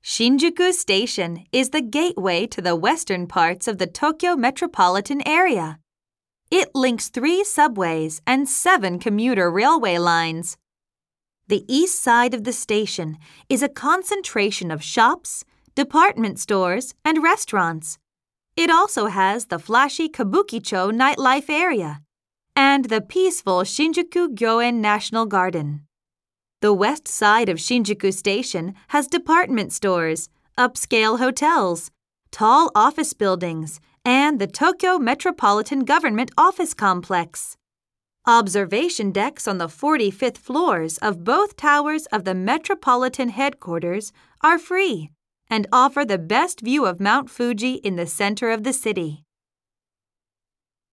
Shinjuku Station is the gateway to the western parts of the Tokyo metropolitan area. It links 3 subways and 7 commuter railway lines. The east side of the station is a concentration of shops, department stores, and restaurants. It also has the flashy Kabukicho nightlife area and the peaceful Shinjuku Gyoen National Garden. The west side of Shinjuku Station has department stores, upscale hotels, tall office buildings, and the Tokyo Metropolitan Government Office Complex. Observation decks on the 45th floors of both towers of the Metropolitan Headquarters are free and offer the best view of Mount Fuji in the center of the city.